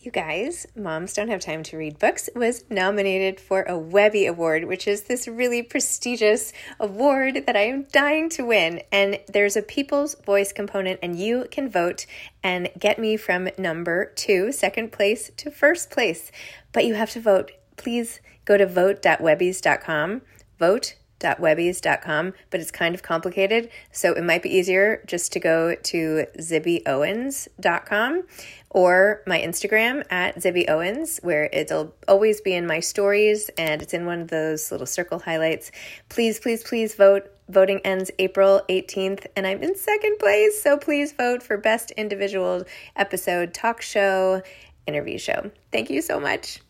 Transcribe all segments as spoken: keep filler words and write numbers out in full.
You guys, Moms Don't Have Time to Read Books was nominated for a Webby Award, which is this really prestigious award that I am dying to win. And there's a People's Voice component, and you can vote and get me from number two, second place, to first place. But you have to vote. Please go to vote dot webbies dot com. Vote dot webbies dot com, but it's kind of complicated, so it might be easier just to go to zibby owens dot com or my Instagram at zibby owens, where it'll always be in my stories and it's in one of those little circle highlights. Please, please, please vote. Voting ends April eighteenth, and I'm in second place, so please vote for Best Individual Episode Talk Show Interview Show. Thank you so much.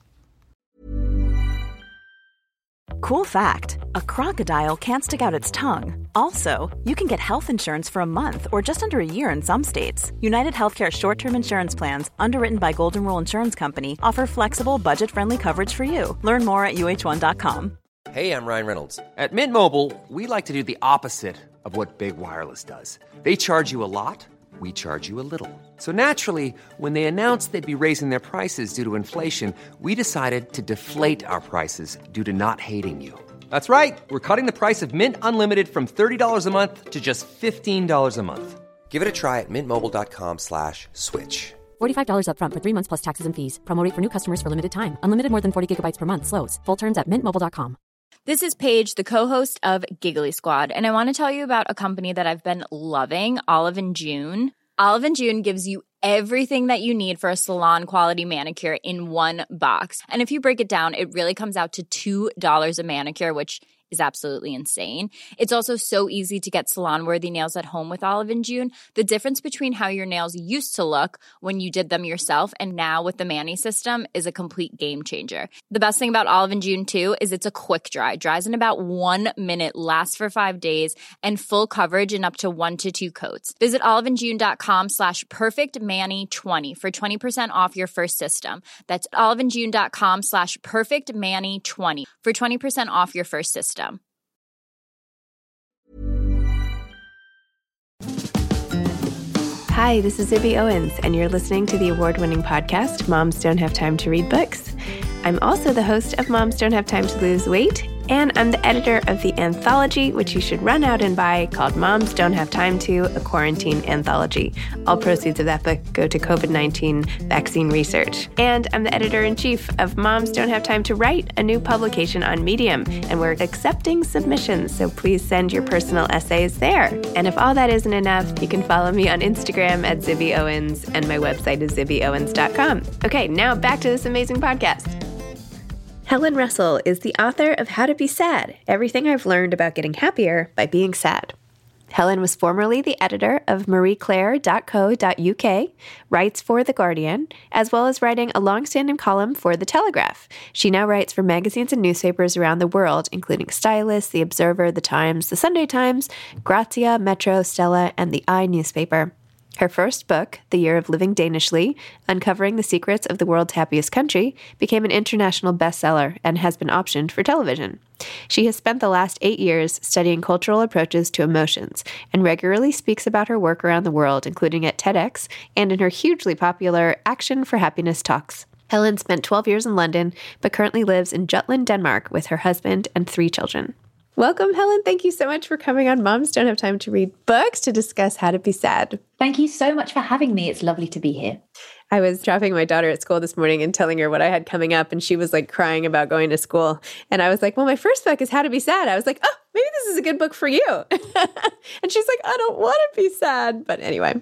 Cool fact, a crocodile can't stick out its tongue. Also, you can get health insurance for a month or just under a year in some states. United Healthcare short-term insurance plans, underwritten by Golden Rule Insurance Company, offer flexible, budget-friendly coverage for you. Learn more at U H one dot com. Hey, I'm Ryan Reynolds. At Mint Mobile, we like to do the opposite of what Big Wireless does. They charge you a lot. We charge you a little. So naturally, when they announced they'd be raising their prices due to inflation, we decided to deflate our prices due to not hating you. That's right. We're cutting the price of Mint Unlimited from thirty dollars a month to just fifteen dollars a month. Give it a try at mintmobile.com slash switch. forty-five dollars up front for three months plus taxes and fees. Promo rate for new customers for limited time. Unlimited more than forty gigabytes per month. Slows full terms at mint mobile dot com. This is Paige, the co-host of Giggly Squad, and I want to tell you about a company that I've been loving, Olive and June. Olive and June gives you everything that you need for a salon-quality manicure in one box. And if you break it down, it really comes out to two dollars a manicure, which is absolutely insane. It's also so easy to get salon-worthy nails at home with Olive and June. The difference between how your nails used to look when you did them yourself and now with the Mani system is a complete game changer. The best thing about Olive and June, too, is it's a quick dry. Dries in about one minute, lasts for five days, and full coverage in up to one to two coats. Visit oliveandjune.com slash perfectmani20 for twenty percent off your first system. That's oliveandjune.com slash perfectmani20 for twenty percent off your first system. Hi, this is Zibby Owens, and you're listening to the award-winning podcast, Moms Don't Have Time to Read Books. I'm also the host of Moms Don't Have Time to Lose Weight, and I'm the editor of the anthology, which you should run out and buy, called Moms Don't Have Time to, a Quarantine Anthology. All proceeds of that book go to covid nineteen vaccine research. And I'm the editor-in-chief of Moms Don't Have Time to Write, a new publication on Medium, and we're accepting submissions, so please send your personal essays there. And if all that isn't enough, you can follow me on Instagram at Zibby Owens, and my website is zibby owens dot com. Okay, now back to this amazing podcast. Helen Russell is the author of How to Be Sad, Everything I've Learned About Getting Happier by Being Sad. Helen was formerly the editor of marie claire dot co dot u k, writes for The Guardian, as well as writing a long-standing column for The Telegraph. She now writes for magazines and newspapers around the world, including Stylist, The Observer, The Times, The Sunday Times, Grazia, Metro, Stella, and The I newspaper. Her first book, The Year of Living Danishly, Uncovering the Secrets of the World's Happiest Country, became an international bestseller and has been optioned for television. She has spent the last eight years studying cultural approaches to emotions and regularly speaks about her work around the world, including at TEDx and in her hugely popular Action for Happiness talks. Helen spent twelve years in London, but currently lives in Jutland, Denmark, with her husband and three children. Welcome, Helen. Thank you so much for coming on Moms Don't Have Time to Read Books to discuss How to Be Sad. Thank you so much for having me. It's lovely to be here. I was dropping my daughter at school this morning and telling her what I had coming up, and she was like crying about going to school. And I was like, well, my first book is How to Be Sad. I was like, oh, maybe this is a good book for you. And she's like, I don't want to be sad. But anyway.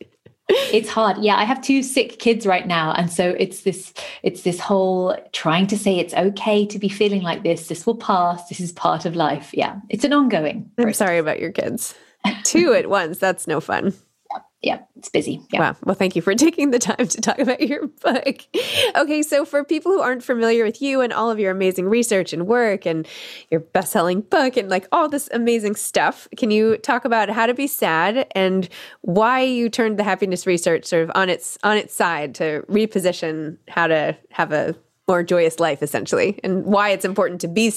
It's hard. Yeah, I have two sick kids right now. And so it's this, it's this whole trying to say it's okay to be feeling like this. This will pass. This is part of life. Yeah, it's an ongoing process. I'm sorry about your kids. Two at once. That's no fun. Yeah, it's busy. Yeah. Wow. Well, thank you for taking the time to talk about your book. Okay, so for people who aren't familiar with you and all of your amazing research and work and your best-selling book and like all this amazing stuff, can you talk about How to Be Sad and why you turned the happiness research sort of on its on its side to reposition how to have a more joyous life, essentially, and why it's important to be sad?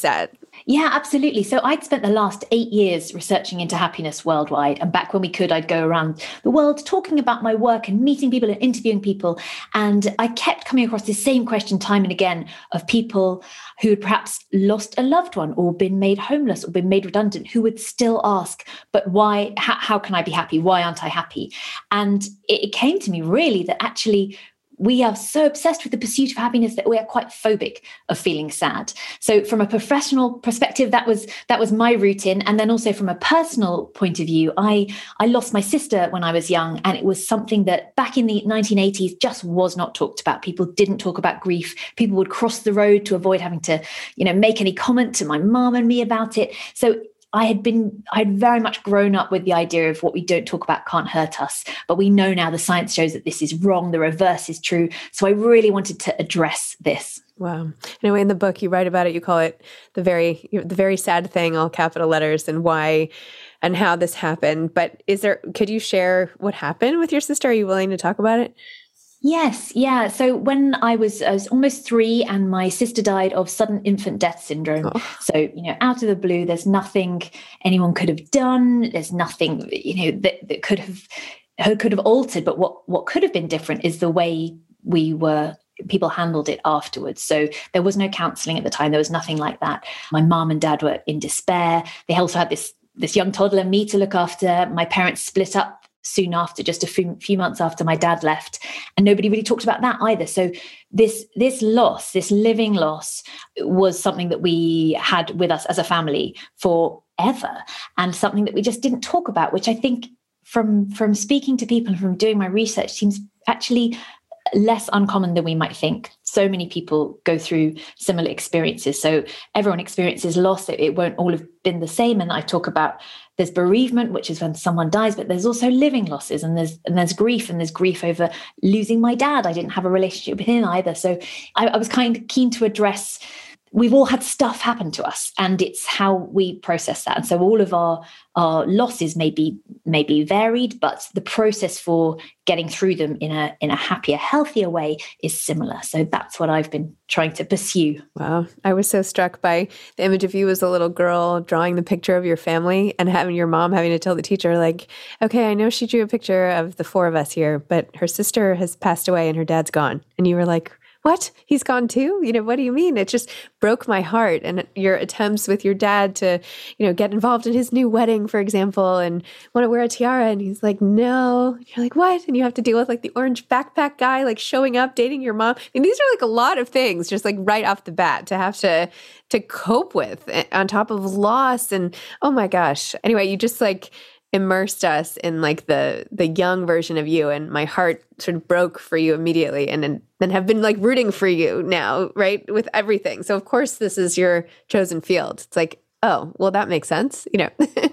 Yeah, absolutely. So I'd spent the last eight years researching into happiness worldwide. And back when we could, I'd go around the world talking about my work and meeting people and interviewing people. And I kept coming across this same question time and again of people who had perhaps lost a loved one or been made homeless or been made redundant, who would still ask, but why, how, how can I be happy? Why aren't I happy? And it, it came to me really that actually we are so obsessed with the pursuit of happiness that we are quite phobic of feeling sad. So from a professional perspective, that was that was my routine. And then also from a personal point of view, I, I lost my sister when I was young. And it was something that back in the nineteen eighties just was not talked about. People didn't talk about grief. People would cross the road to avoid having to, you know, make any comment to my mom and me about it. So I had been, I had very much grown up with the idea of what we don't talk about can't hurt us. But we know now the science shows that this is wrong. The reverse is true. So I really wanted to address this. Wow. Anyway, in the book, you write about it. You call it the very, the very sad thing, all capital letters, and why and how this happened. But is there, could you share what happened with your sister? Are you willing to talk about it? Yes. Yeah. So when I was, I was almost three and my sister died of sudden infant death syndrome. Oh. So, you know, out of the blue, there's nothing anyone could have done. There's nothing, you know, that, that could have, could have altered. But what, what could have been different is the way we were, people handled it afterwards. So there was no counseling at the time. There was nothing like that. My mom and dad were in despair. They also had this, this young toddler, me, to look after. My parents split up soon after, just a few, few months after my dad left. And nobody really talked about that either. So this, this loss, this living loss was something that we had with us as a family forever, and something that we just didn't talk about, which I think from, from speaking to people and from doing my research seems actually less uncommon than we might think. So many people go through similar experiences. So everyone experiences loss. It, it won't all have been the same. And I talk about there's bereavement, which is when someone dies, but there's also living losses, and there's and there's grief, and there's grief over losing my dad. I didn't have a relationship with him either. So I, I was kind of keen to address, we've all had stuff happen to us, and it's how we process that. And so all of our, our losses may be, may be varied, but the process for getting through them in a, in a happier, healthier way is similar. So that's what I've been trying to pursue. Wow. I was so struck by the image of you as a little girl drawing the picture of your family and having your mom having to tell the teacher, like, okay, I know she drew a picture of the four of us here, but her sister has passed away and her dad's gone. And you were like, what? He's gone too? You know, what do you mean? It just broke my heart. And your attempts with your dad to, you know, get involved in his new wedding, for example, and want to wear a tiara. And he's like, no. And you're like, what? And you have to deal with like the orange backpack guy, like showing up, dating your mom. I mean, these are like a lot of things just like right off the bat to have to, to cope with on top of loss. And oh my gosh. Anyway, you just like immersed us in like the the young version of you, and my heart sort of broke for you immediately, and then then have been like rooting for you now, right, with everything. So of course this is your chosen field. It's like, oh, well, that makes sense, you know.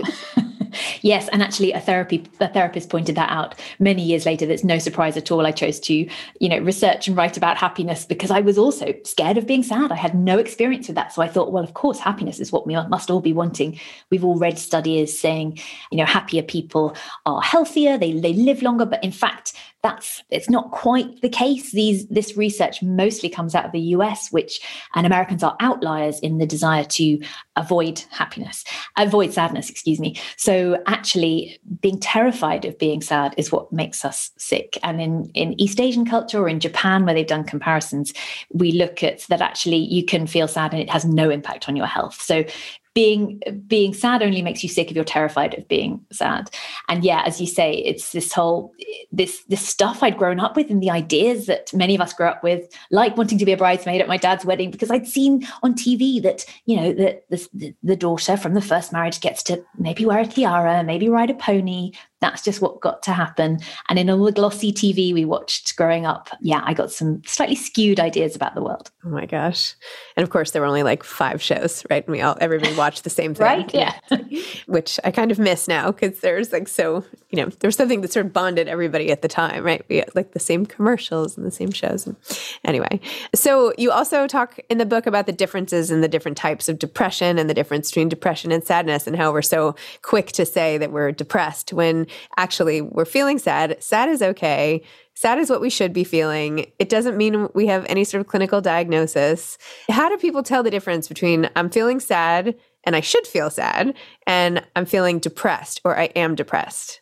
Yes, and actually a therapy a therapist pointed that out many years later. That's no surprise at all. I chose to, you know, research and write about happiness because I was also scared of being sad. I had no experience with that. So I thought, well, of course, happiness is what we must all be wanting. We've all read studies saying, you know, happier people are healthier, they they live longer. But in fact, that's it's not quite the case. These this research mostly comes out of the U S, which and Americans are outliers in the desire to avoid happiness, avoid sadness, excuse me. So actually being terrified of being sad is what makes us sick. And in, in East Asian culture or in Japan, where they've done comparisons, we look at that actually you can feel sad and it has no impact on your health. So Being being sad only makes you sick if you're terrified of being sad. And yeah, as you say, it's this whole, this this stuff I'd grown up with and the ideas that many of us grew up with, like wanting to be a bridesmaid at my dad's wedding, because I'd seen on T V that, you know, that the, the daughter from the first marriage gets to maybe wear a tiara, maybe ride a pony. That's just what got to happen. And in all the glossy T V we watched growing up, yeah, I got some slightly skewed ideas about the world. Oh my gosh. And of course, there were only like five shows, right? And we all, everybody watched the same thing. Right, yeah. Which I kind of miss now because there's like so, you know, there was something that sort of bonded everybody at the time, right? We had like the same commercials and the same shows. And anyway, so you also talk in the book about the differences in the different types of depression and the difference between depression and sadness and how we're so quick to say that we're depressed when actually we're feeling sad. Sad is okay. Sad is what we should be feeling. It doesn't mean we have any sort of clinical diagnosis. How do people tell the difference between I'm feeling sad and I should feel sad and I'm feeling depressed or I am depressed?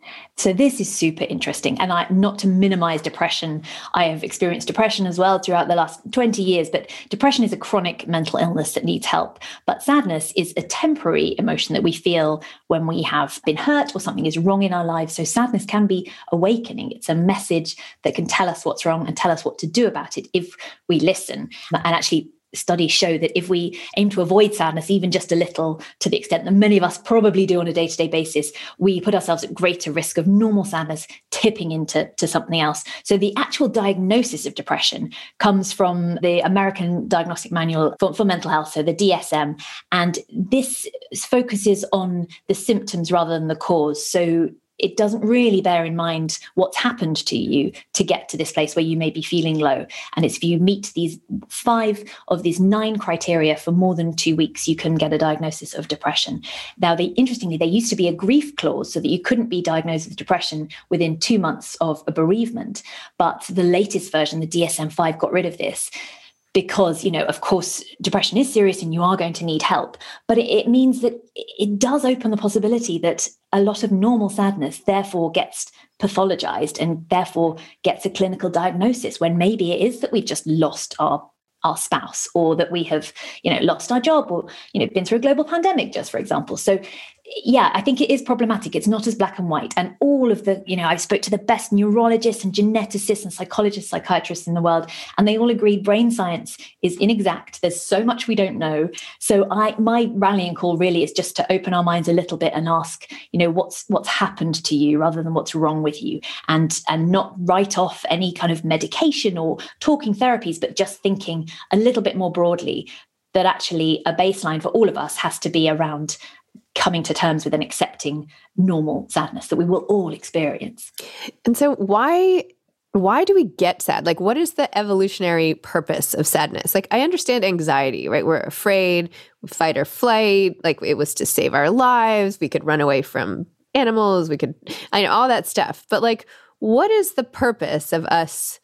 So this is super interesting. And I, not to minimize depression, I have experienced depression as well throughout the last twenty years, but depression is a chronic mental illness that needs help. But sadness is a temporary emotion that we feel when we have been hurt or something is wrong in our lives. So sadness can be awakening. It's a message that can tell us what's wrong and tell us what to do about it if we listen. And actually, studies show that if we aim to avoid sadness, even just a little, to the extent that many of us probably do on a day-to-day basis, we put ourselves at greater risk of normal sadness tipping into to something else. So the actual diagnosis of depression comes from the American Diagnostic Manual for, for Mental Health, so the D S M. And this focuses on the symptoms rather than the cause. So it doesn't really bear in mind what's happened to you to get to this place where you may be feeling low. And it's if you meet these five of these nine criteria for more than two weeks, you can get a diagnosis of depression. Now, they, interestingly, there used to be a grief clause so that you couldn't be diagnosed with depression within two months of a bereavement. But the latest version, the D S M five, got rid of this. Because, you know, of course, depression is serious and you are going to need help. But it, it means that it does open the possibility that a lot of normal sadness therefore gets pathologized and therefore gets a clinical diagnosis, when maybe it is that we've just lost our our spouse, or that we have, you know, lost our job, or, you know, been through a global pandemic, just for example. So yeah, I think it is problematic. It's not as black and white. And all of the, you know, I spoke to the best neurologists and geneticists and psychologists, psychiatrists in the world, and they all agreed brain science is inexact. There's so much we don't know. So I, my rallying call really is just to open our minds a little bit and ask, you know, what's what's happened to you rather than what's wrong with you, and and not write off any kind of medication or talking therapies, but just thinking a little bit more broadly that actually a baseline for all of us has to be around coming to terms with and accepting normal sadness that we will all experience. And so why why do we get sad? Like, what is the evolutionary purpose of sadness? Like, I understand anxiety, right? We're afraid, fight or flight, like it was to save our lives. We could run away from animals. We could, I know all that stuff. But like, what is the purpose of us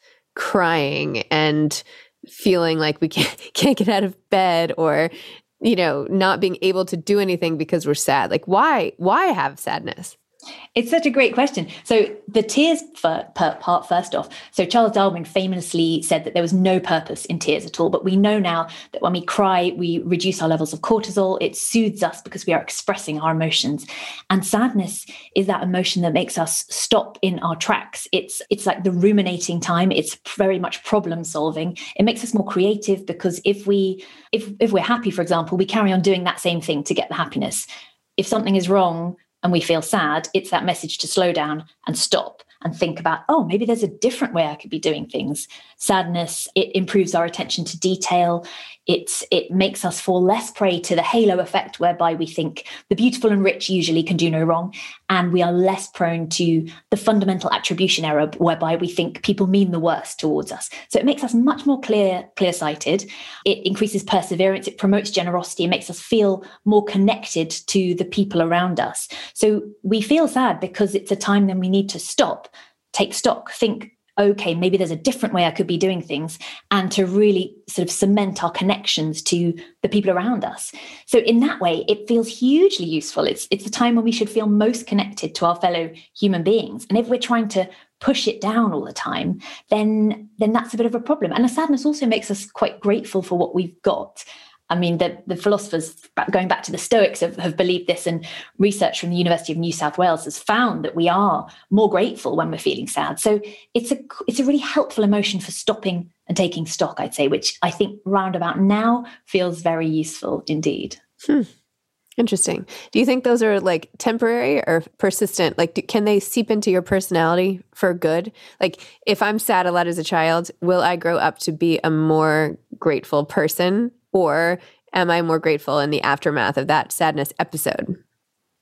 crying and feeling like we can't, can't get out of bed, or you know, not being able to do anything because we're sad? Like, why, why have sadness? It's such a great question. So the tears for, per, part first off. So Charles Darwin famously said that there was no purpose in tears at all. But we know now that when we cry, we reduce our levels of cortisol. It soothes us because we are expressing our emotions. And sadness is that emotion that makes us stop in our tracks. It's it's like the ruminating time. It's very much problem solving. It makes us more creative because if we if if we're happy, for example, we carry on doing that same thing to get the happiness. If something is wrong and we feel sad, it's that message to slow down and stop and think about, oh, maybe there's a different way I could be doing things. Sadness, it improves our attention to detail. It's, it makes us fall less prey to the halo effect, whereby we think the beautiful and rich usually can do no wrong. And we are less prone to the fundamental attribution error, whereby we think people mean the worst towards us. So it makes us much more clear, clear-sighted. It increases perseverance. It promotes generosity. It makes us feel more connected to the people around us. So we feel sad because it's a time then we need to stop, take stock, think, okay, maybe there's a different way I could be doing things, and to really sort of cement our connections to the people around us. So in that way, it feels hugely useful. It's it's the time when we should feel most connected to our fellow human beings. And if we're trying to push it down all the time, then, then that's a bit of a problem. And the sadness also makes us quite grateful for what we've got. I mean, the, the philosophers, going back to the Stoics, have, have believed this, and research from the University of New South Wales has found that we are more grateful when we're feeling sad. So it's a it's a really helpful emotion for stopping and taking stock, I'd say, which I think roundabout now feels very useful indeed. Hmm. Interesting. Do you think those are like temporary or persistent? Like, do, can they seep into your personality for good? Like, if I'm sad a lot as a child, will I grow up to be a more grateful person? Or am I more grateful in the aftermath of that sadness episode?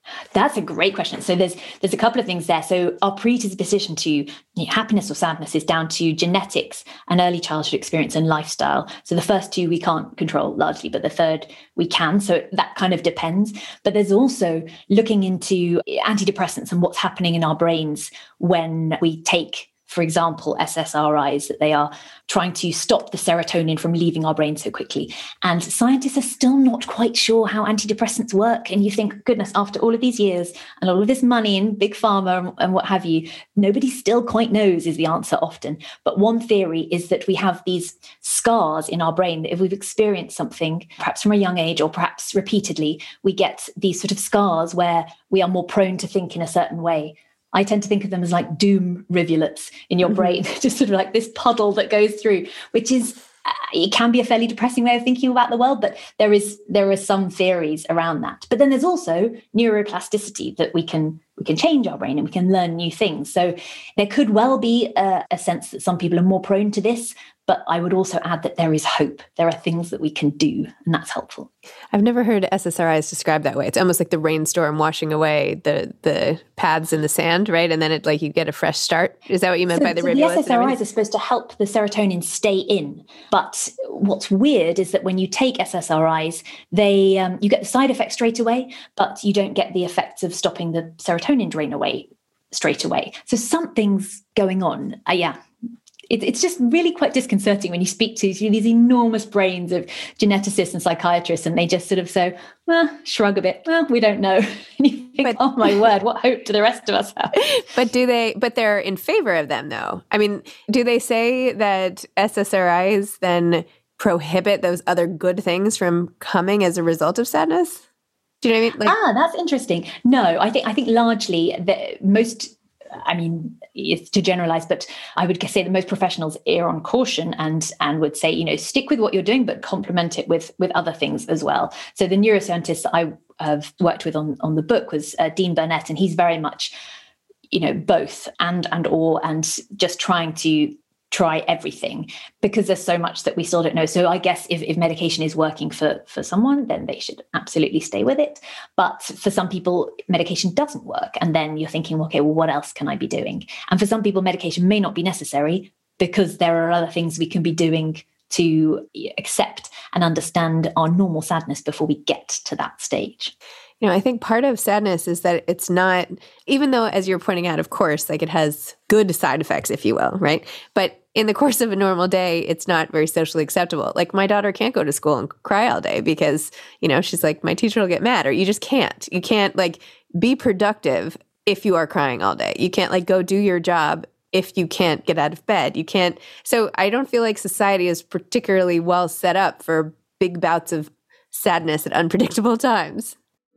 That's a great question. So there's there's a couple of things there. So our predisposition to you know, happiness or sadness is down to genetics and early childhood experience and lifestyle. So the first two we can't control largely, but the third we can. So that kind of depends. But there's also looking into antidepressants and what's happening in our brains when we take, for example, S S R Is, that they are trying to stop the serotonin from leaving our brain so quickly. And scientists are still not quite sure how antidepressants work. And you think, goodness, after all of these years and all of this money in big pharma and, and what have you, nobody still quite knows is the answer often. But one theory is that we have these scars in our brain that if we've experienced something, perhaps from a young age or perhaps repeatedly, we get these sort of scars where we are more prone to think in a certain way. I tend to think of them as like doom rivulets in your brain, just sort of like this puddle that goes through, which is, uh, it can be a fairly depressing way of thinking about the world, but there is there are some theories around that. But then there's also neuroplasticity, that we can we can change our brain and we can learn new things. So there could well be a, a sense that some people are more prone to this, but I would also add that there is hope. There are things that we can do, and that's helpful. I've never heard S S R Is described that way. It's almost like the rainstorm washing away the the paths in the sand, right? And then it like you get a fresh start. Is that what you meant so, by the so rivulets? The S S R Is are supposed to help the serotonin stay in. But what's weird is that when you take S S R Is, they um, you get the side effects straight away, but you don't get the effects of stopping the serotonin drain away straight away. So something's going on. Uh, yeah. It's just really quite disconcerting when you speak to these enormous brains of geneticists and psychiatrists, and they just sort of say, well, shrug a bit. Well, we don't know. And you think, but, oh my word, what hope do the rest of us have? But do they, but they're in favor of them though. I mean, do they say that S S R Is then prohibit those other good things from coming as a result of sadness? Do you know what I mean? Like, ah, that's interesting. No, I think, I think largely the most, I mean, it's to generalize, but I would say that most professionals err on caution and and would say, you know, stick with what you're doing, but complement it with with other things as well. So the neuroscientist that I have worked with on, on the book was uh, Dean Burnett, and he's very much, you know, both and and or, and just trying to try everything, because there's so much that we still don't know. So I guess if, if medication is working for, for someone, then they should absolutely stay with it. But for some people, medication doesn't work. And then you're thinking, okay, well, what else can I be doing? And for some people, medication may not be necessary because there are other things we can be doing to accept and understand our normal sadness before we get to that stage. You know, I think part of sadness is that it's not, even though, as you're pointing out, of course, like it has good side effects, if you will, right? But in the course of a normal day, it's not very socially acceptable. Like my daughter can't go to school and cry all day because, you know, she's like, my teacher will get mad, or you just can't. You can't like be productive if you are crying all day. You can't like go do your job if you can't get out of bed. You can't. So I don't feel like society is particularly well set up for big bouts of sadness at unpredictable times.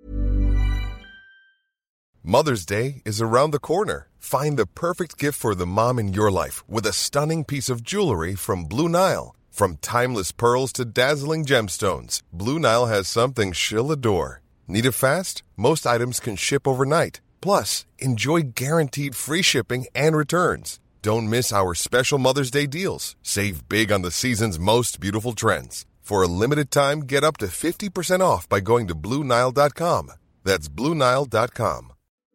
Mother's Day is around the corner. Find the perfect gift for the mom in your life with a stunning piece of jewelry from Blue Nile. From timeless pearls to dazzling gemstones, Blue Nile has something she'll adore. Need it fast? Most items can ship overnight. Plus, enjoy guaranteed free shipping and returns. Don't miss our special Mother's Day deals. Save big on the season's most beautiful trends. For a limited time, get up to fifty percent off by going to Blue Nile dot com. That's Blue Nile dot com.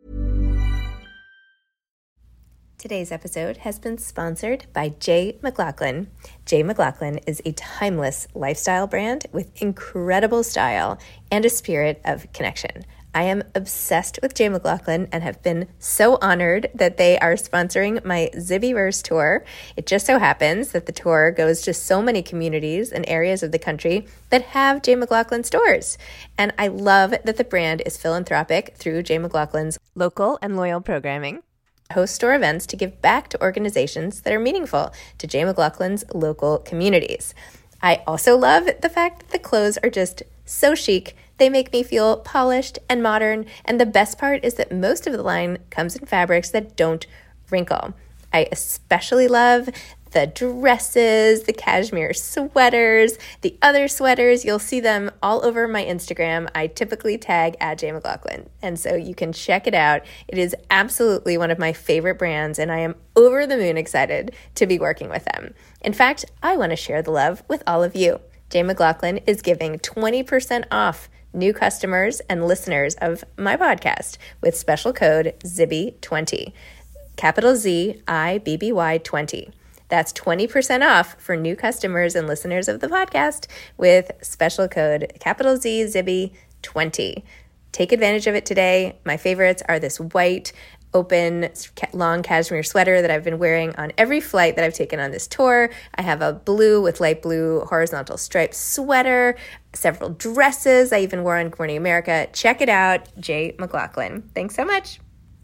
Today's episode has been sponsored by J. McLaughlin. J. McLaughlin is a timeless lifestyle brand with incredible style and a spirit of connection. I am obsessed with J. McLaughlin and have been so honored that they are sponsoring my Zibbyverse tour. It just so happens that the tour goes to so many communities and areas of the country that have J. McLaughlin stores. And I love that the brand is philanthropic through J. McLaughlin's local and loyal programming. Host store events to give back to organizations that are meaningful to J. McLaughlin's local communities. I also love the fact that the clothes are just so chic. They make me feel polished and modern, and the best part is that most of the line comes in fabrics that don't wrinkle. I especially love the dresses, the cashmere sweaters, the other sweaters. You'll see them all over my Instagram. I typically tag at J. McLaughlin, and so you can check it out. It is absolutely one of my favorite brands, and I am over the moon excited to be working with them. In fact, I want to share the love with all of you. J. McLaughlin is giving twenty percent off new customers and listeners of my podcast with special code Z I B B Y twenty. Capital Z I B B Y twenty. That's twenty percent off for new customers and listeners of the podcast with special code capital Z Z I B B Y twenty. Take advantage of it today. My favorites are this white, open, long cashmere sweater that I've been wearing on every flight that I've taken on this tour. I have a blue with light blue horizontal striped sweater, several dresses I even wore on Good Morning America. Check it out, Jay McLaughlin. Thanks so much.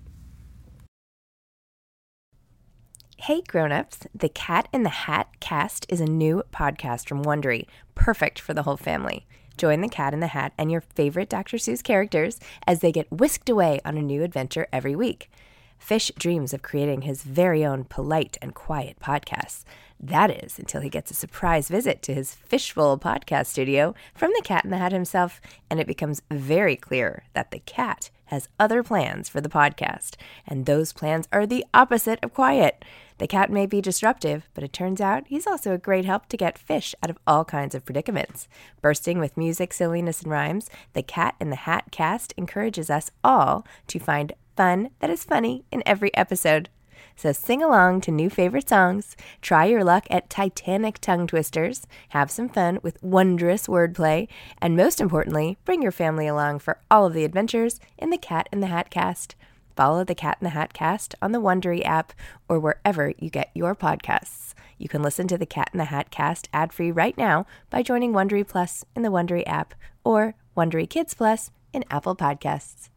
Hey grown-ups, the Cat in the Hat cast is a new podcast from Wondery, perfect for the whole family. Join the Cat in the Hat and your favorite Doctor Seuss characters as they get whisked away on a new adventure every week. Fish dreams of creating his very own polite and quiet podcasts. That is, until he gets a surprise visit to his Fishbowl podcast studio from the Cat in the Hat himself, and it becomes very clear that the cat has other plans for the podcast, and those plans are the opposite of quiet. The cat may be disruptive, but it turns out he's also a great help to get Fish out of all kinds of predicaments. Bursting with music, silliness, and rhymes, the Cat in the Hat cast encourages us all to find fun that is funny in every episode. So sing along to new favorite songs, try your luck at Titanic tongue twisters, have some fun with wondrous wordplay, and most importantly, bring your family along for all of the adventures in the Cat in the Hat cast. Follow the Cat in the Hat cast on the Wondery app or wherever you get your podcasts. You can listen to the Cat in the Hat cast ad-free right now by joining Wondery Plus in the Wondery app or Wondery Kids Plus in Apple Podcasts.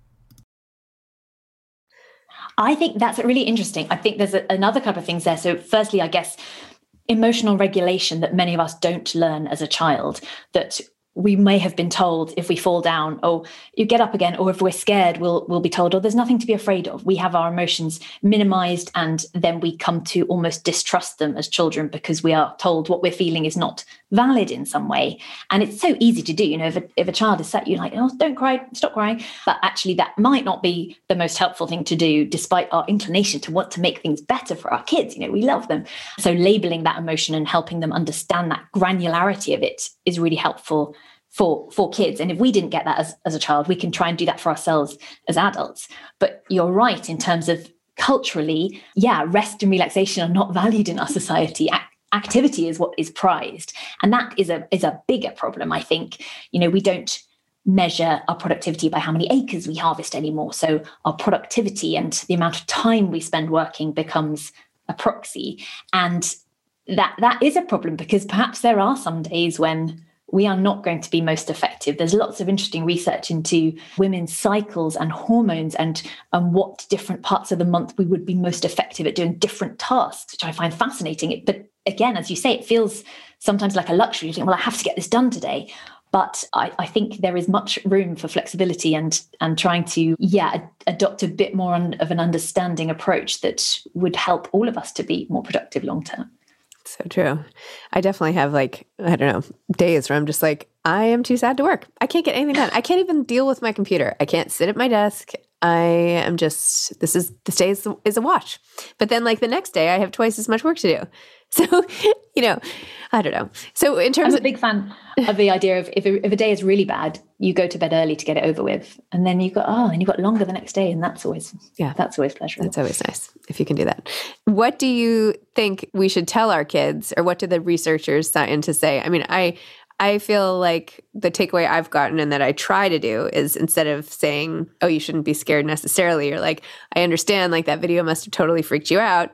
I think that's really interesting. I think there's a, another couple of things there. So firstly, I guess emotional regulation that many of us don't learn as a child, that we may have been told if we fall down, oh, you get up again, or if we're scared, we'll we'll be told, oh, there's nothing to be afraid of. We have our emotions minimized, and then we come to almost distrust them as children because we are told what we're feeling is not valid in some way. And it's so easy to do. You know, if a, if a child is sat you like, oh, don't cry, stop crying. But actually that might not be the most helpful thing to do, despite our inclination to want to make things better for our kids. You know, we love them. So labeling that emotion and helping them understand that granularity of it is really helpful for for kids. And if we didn't get that as, as a child, we can try and do that for ourselves as adults. But you're right in terms of culturally, yeah, rest and relaxation are not valued in our society. A- activity is what is prized. And that is a is a bigger problem, I think. You know, we don't measure our productivity by how many acres we harvest anymore. So our productivity and the amount of time we spend working becomes a proxy. And that that is a problem because perhaps there are some days when we are not going to be most effective. There's lots of interesting research into women's cycles and hormones and, and what different parts of the month we would be most effective at doing different tasks, which I find fascinating. But again, as you say, it feels sometimes like a luxury. You think, well, I have to get this done today. But I, I think there is much room for flexibility and and trying to, yeah, ad- adopt a bit more on, of an understanding approach that would help all of us to be more productive long term. So true. I definitely have like, I don't know, days where I'm just like, I am too sad to work. I can't get anything done. I can't even deal with my computer. I can't sit at my desk. I am just, this is, this day is, is a wash. But then like the next day I have twice as much work to do. So, you know, I don't know. So in terms I'm a of big fan of the idea of if a, if a day is really bad, you go to bed early to get it over with. And then you've got, oh, and you've got longer the next day. And that's always, yeah, that's always pleasurable. That's always nice if you can do that. What do you think we should tell our kids, or what do the researchers scientists say? I mean, I, I feel like the takeaway I've gotten and that I try to do is instead of saying, oh, you shouldn't be scared necessarily, you're like, I understand like that video must have totally freaked you out.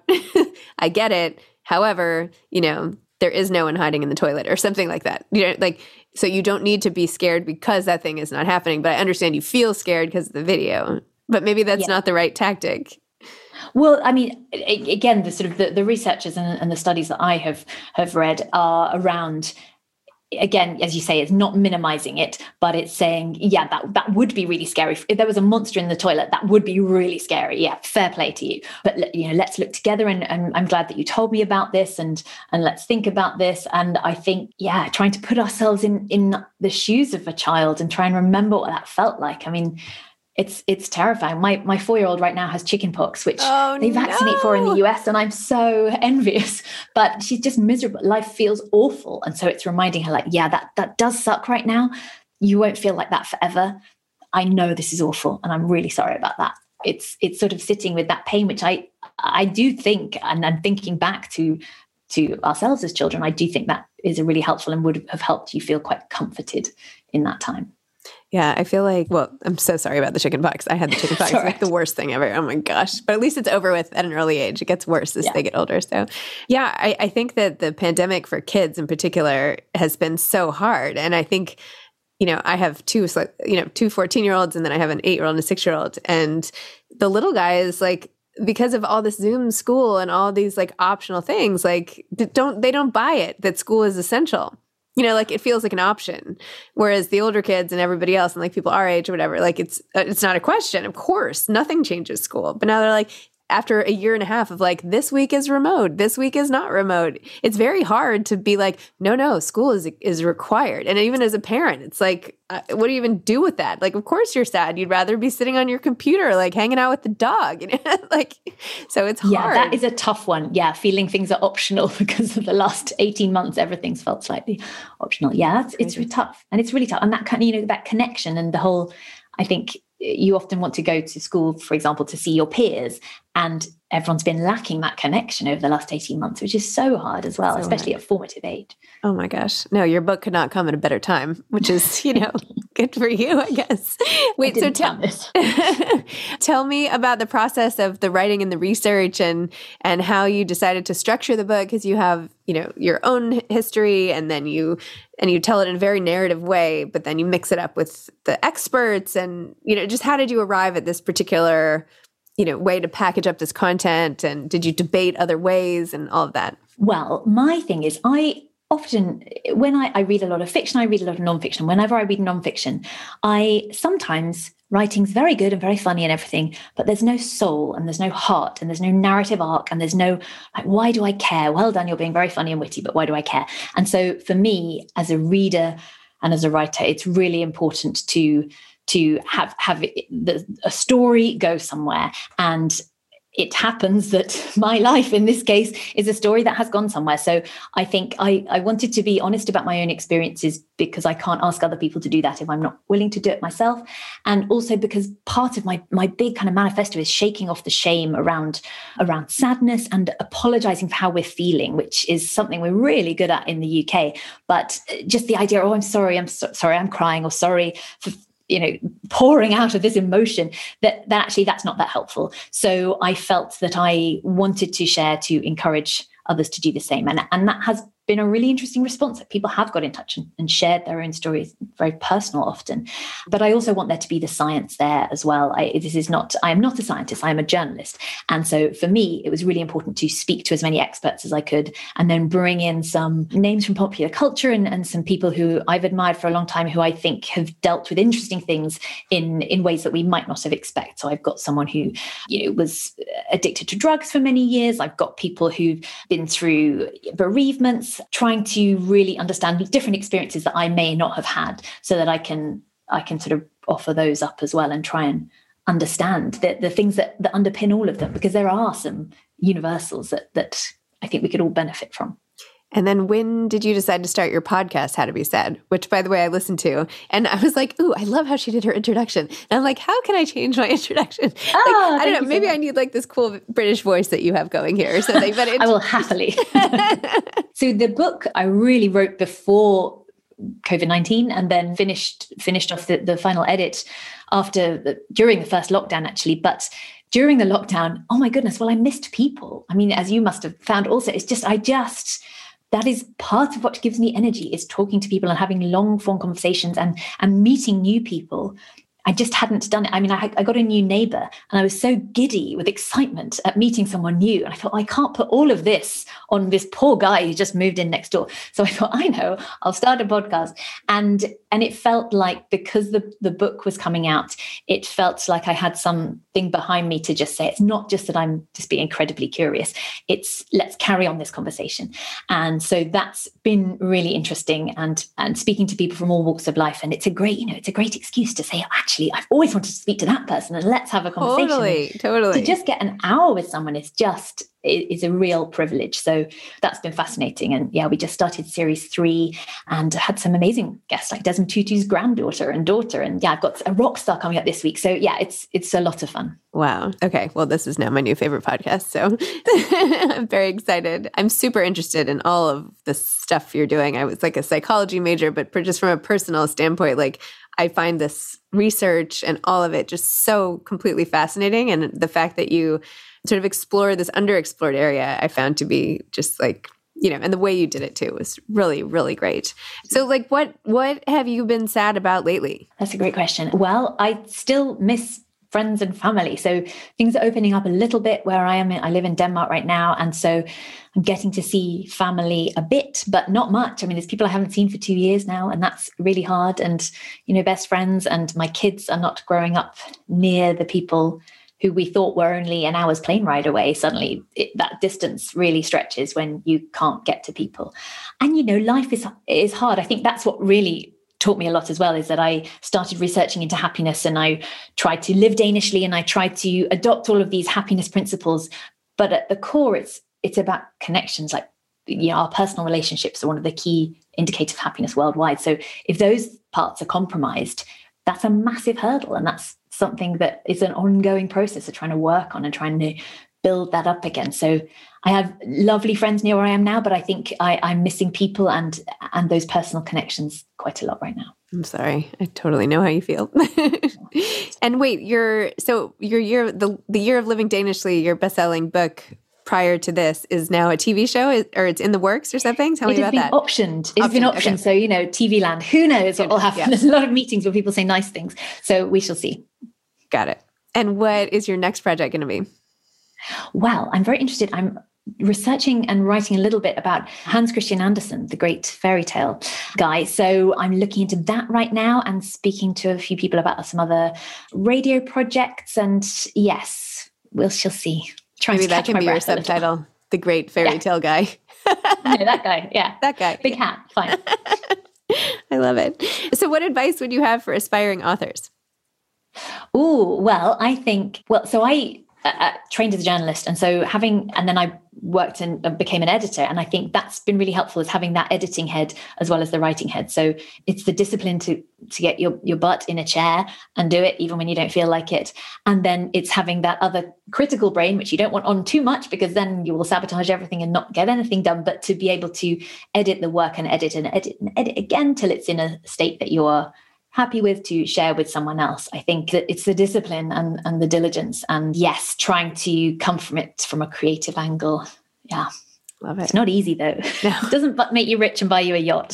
I get it. However, you know, there is no one hiding in the toilet or something like that. You know, like, so you don't need to be scared because that thing is not happening. But I understand you feel scared because of the video, but maybe that's yeah. not the right tactic. Well, I mean, again, the sort of the, the researchers and, and the studies that I have have read are around, again, as you say, it's not minimizing it, but it's saying, yeah, that, that would be really scary. If there was a monster in the toilet, that would be really scary. Yeah, fair play to you. But, you know, let's look together. And, and I'm glad that you told me about this, and, and let's think about this. And I think, yeah, trying to put ourselves in, in the shoes of a child and try and remember what that felt like. I mean, It's it's terrifying. My my four-year-old right now has chickenpox, which oh, they vaccinate no. for in the U S, and I'm so envious. But she's just miserable. Life feels awful. And so it's reminding her like, yeah, that, that does suck right now. you won't feel like that forever. I know this is awful and I'm really sorry about that. It's it's sort of sitting with that pain, which I I do think, and I'm thinking back to to ourselves as children, I do think that is a really helpful and would have helped you feel quite comforted in that time. Yeah, I feel like, well, I'm so sorry about the chicken pox. I had the chicken pox. It's like the worst thing ever. Oh my gosh. But at least it's over with at an early age. It gets worse as yeah. they get older. So yeah, I, I think that the pandemic for kids in particular has been so hard. And I think, you know, I have two, you know, two fourteen-year-olds and then I have an eight-year-old and a six-year-old. And the little guy is like, because of all this Zoom school and all these like optional things, like don't, they don't buy it that school is essential. You know, like it feels like an option, whereas the older kids and everybody else and like people our age or whatever, like it's it's not a question. Of course, nothing changes school. But now they're like, after a year and a half of like, this week is remote, this week is not remote. It's very hard to be like, no, no, school is is required. And even as a parent, it's like, uh, what do you even do with that? Like, of course you're sad. You'd rather be sitting on your computer, like hanging out with the dog. You know? Like, so it's hard. Yeah, that is a tough one. Yeah, feeling things are optional because of the last eighteen months, everything's felt slightly optional. Yeah, it's, it's really tough. And it's really tough. And that kind of, you know, that connection and the whole, I think, you often want to go to school, for example, to see your peers, and everyone's been lacking that connection over the last eighteen months, which is so hard as well, so especially hard. At formative age. Oh my gosh. No, your book could not come at a better time, which is, you know, good for you, I guess. Wait, I so tell, tell me about the process of the writing and the research and, and how you decided to structure the book, because you have, you know, your own history and then you, and you tell it in a very narrative way, but then you mix it up with the experts and, you know, just how did you arrive at this particular, you know, way to package up this content? And did you debate other ways and all of that? Well, my thing is I often, when I, I read a lot of fiction, I read a lot of nonfiction. Whenever I read nonfiction, I sometimes writing's very good and very funny and everything, but there's no soul and there's no heart and there's no narrative arc and there's no, like, why do I care? Well done, you're being very funny and witty, but why do I care? And so for me, as a reader and as a writer, it's really important to to have have the, a story go somewhere. And it happens that my life in this case is a story that has gone somewhere. So I think I, I wanted to be honest about my own experiences because I can't ask other people to do that if I'm not willing to do it myself. And also because part of my, my big kind of manifesto is shaking off the shame around, around sadness and apologizing for how we're feeling, which is something we're really good at in the U K. But just the idea, oh, I'm sorry, I'm so, sorry, I'm crying, or sorry for, you know, pouring out of this emotion, that, that actually that's not that helpful. So I felt that I wanted to share to encourage others to do the same. And, and that has been a really interesting response, that people have got in touch and, and shared their own stories, very personal often. But I also want there to be the science there as well. I, this is not, I am not a scientist, I am a journalist. And so for me, it was really important to speak to as many experts as I could and then bring in some names from popular culture and, and some people who I've admired for a long time who I think have dealt with interesting things in, in ways that we might not have expected. So I've got someone who, you know, was addicted to drugs for many years. I've got people who've been through bereavements, trying to really understand different experiences that I may not have had, so that I can I can sort of offer those up as well and try and understand the, the things that, that underpin all of them, because there are some universals that that I think we could all benefit from. And then when did you decide to start your podcast, How to Be Sad, which, by the way, I listened to. And I was like, ooh, I love how she did her introduction. And I'm like, how can I change my introduction? Oh, like, I don't know. Maybe so I need like this cool British voice that you have going here or something. But it- I will happily. So the book I really wrote before COVID nineteen and then finished finished off the, the final edit after the, during the first lockdown, actually. But during the lockdown, oh my goodness, well, I missed people. I mean, as you must have found also, it's just, I just... that is part of what gives me energy, is talking to people and having long form conversations and, and meeting new people. I just hadn't done it. I mean, I, I got a new neighbor and I was so giddy with excitement at meeting someone new. And I thought, I can't put all of this on this poor guy who just moved in next door. So I thought, I know, I'll start a podcast. And and it felt like, because the, the book was coming out, it felt like I had something behind me to just say, it's not just that I'm just being incredibly curious. It's let's carry on this conversation. And so that's been really interesting, and and speaking to people from all walks of life. And it's a great, you know, it's a great excuse to say, actually, I've always wanted to speak to that person and let's have a conversation. Totally, totally. To just get an hour with someone is just is a real privilege. So that's been fascinating. And yeah, we just started series three and had some amazing guests like Desmond Tutu's granddaughter and daughter. And yeah, I've got a rock star coming up this week. So yeah, it's it's a lot of fun. Wow. Okay. Well, this is now my new favorite podcast. So I'm very excited. I'm super interested in all of the stuff you're doing. I was like a psychology major, but for just from a personal standpoint, like I find this research and all of it just so completely fascinating. And the fact that you sort of explore this underexplored area, I found to be just like, you know, and the way you did it too was really, really great. So like, what what have you been sad about lately? That's a great question. Well, I still miss friends and family. So things are opening up a little bit where I am. I live in Denmark right now. And so I'm getting to see family a bit, but not much. I mean, there's people I haven't seen for two years now, and that's really hard. And, you know, best friends and my kids are not growing up near the people who we thought were only an hour's plane ride away. Suddenly it, that distance really stretches when you can't get to people. And, you know, life is is hard. I think that's what really taught me a lot as well, is that I started researching into happiness and I tried to live Danishly and I tried to adopt all of these happiness principles. But at the core, it's it's about connections. Like, you know, our personal relationships are one of the key indicators of happiness worldwide. So if those parts are compromised, that's a massive hurdle. And that's something that is an ongoing process of trying to work on and trying to build that up again. So I have lovely friends near where I am now, but I think I, I'm missing people and and those personal connections quite a lot right now. I'm sorry. I totally know how you feel. And wait, your so your year the the Year of Living Danishly, your best-selling book prior to this is now a T V show, or it's in the works or something? Tell it me about that. It has been optioned. It's been optioned. Okay. So, you know, T V land, who knows what will happen? Yeah. There's a lot of meetings where people say nice things. So we shall see. Got it. And what is your next project going to be? Well, I'm very interested. I'm researching and writing a little bit about Hans Christian Andersen, the great fairy tale guy. So I'm looking into that right now and speaking to a few people about some other radio projects. And yes, we'll shall see. Trying Maybe to that can be your subtitle, The Great Fairy yeah. Tale Guy. No, that guy. Yeah. That guy. Big hat. Fine. I love it. So what advice would you have for aspiring authors? Oh, well, I think, well, so I uh, trained as a journalist. And so having, and then I worked and became an editor. And I think that's been really helpful, is having that editing head as well as the writing head. So it's the discipline to, to get your, your butt in a chair and do it, even when you don't feel like it. And then it's having that other critical brain, which you don't want on too much, because then you will sabotage everything and not get anything done, but to be able to edit the work and edit and edit and edit again till it's in a state that you're happy with to share with someone else. I think that it's the discipline and, and the diligence, and yes, trying to come from it from a creative angle. Yeah. Love it. It's not easy though. No. It doesn't make you rich and buy you a yacht.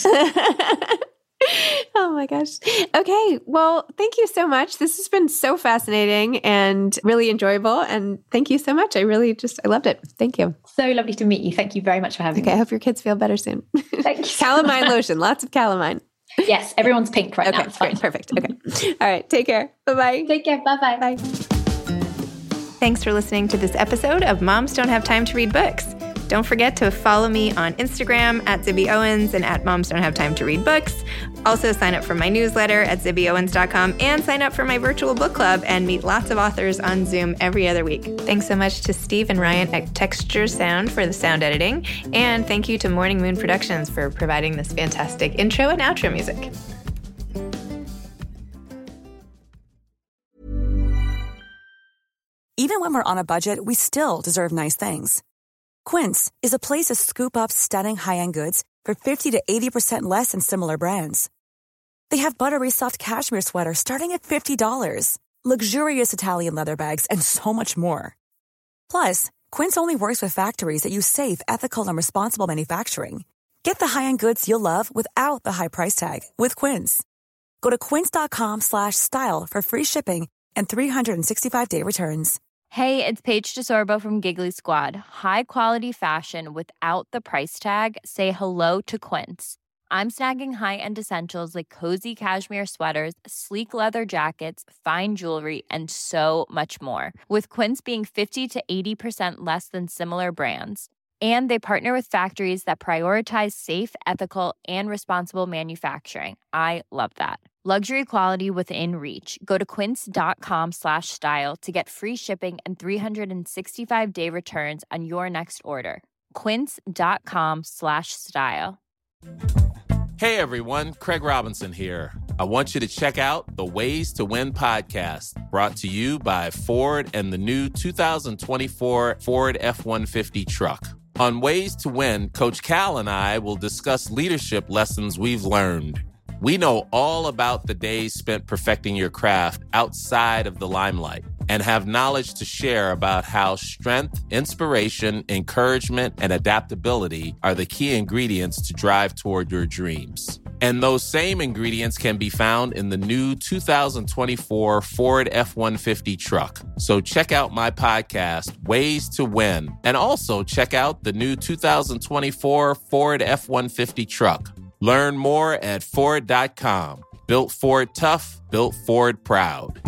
Oh my gosh. Okay. Well, thank you so much. This has been so fascinating and really enjoyable. And thank you so much. I really just, I loved it. Thank you. So lovely to meet you. Thank you very much for having okay, me. I hope your kids feel better soon. Thank you. Calamine lotion. Lots of calamine. Yes, everyone's pink right okay, now. It's fine. Great, perfect. Okay. All right. Take care. Bye-bye. Take care. Bye-bye. Bye. Thanks for listening to this episode of Moms Don't Have Time to Read Books. Don't forget to follow me on Instagram at Zibby Owens and at Moms Don't Have Time to Read Books. Also sign up for my newsletter at zibby owens dot com and sign up for my virtual book club and meet lots of authors on Zoom every other week. Thanks so much to Steve and Ryan at Texture Sound for the sound editing. And thank you to Morning Moon Productions for providing this fantastic intro and outro music. Even when we're on a budget, we still deserve nice things. Quince is a place to scoop up stunning high-end goods for fifty to eighty percent less than similar brands. They have buttery soft cashmere sweaters starting at fifty dollars, luxurious Italian leather bags, and so much more. Plus, Quince only works with factories that use safe, ethical, and responsible manufacturing. Get the high-end goods you'll love without the high price tag with Quince. Go to quince.com slash style for free shipping and three sixty-five day returns. Hey, it's Paige DeSorbo from Giggly Squad. High quality fashion without the price tag. Say hello to Quince. I'm snagging high-end essentials like cozy cashmere sweaters, sleek leather jackets, fine jewelry, and so much more. With Quince being fifty to eighty percent less than similar brands. And they partner with factories that prioritize safe, ethical, and responsible manufacturing. I love that. Luxury quality within reach. Go to quince.com slash style to get free shipping and three sixty-five day returns on your next order. Quince.com slash style. Hey everyone, Craig Robinson here. I want you to check out the Ways to Win podcast, brought to you by Ford and the new two thousand twenty-four Ford F one fifty truck. On Ways to Win, Coach Cal and I will discuss leadership lessons we've learned. We know all about the days spent perfecting your craft outside of the limelight and have knowledge to share about how strength, inspiration, encouragement, and adaptability are the key ingredients to drive toward your dreams. And those same ingredients can be found in the new two thousand twenty-four Ford F one fifty truck. So check out my podcast, Ways to Win, and also check out the new two thousand twenty-four Ford F one fifty truck. Learn more at Ford dot com. Built Ford tough, built Ford proud.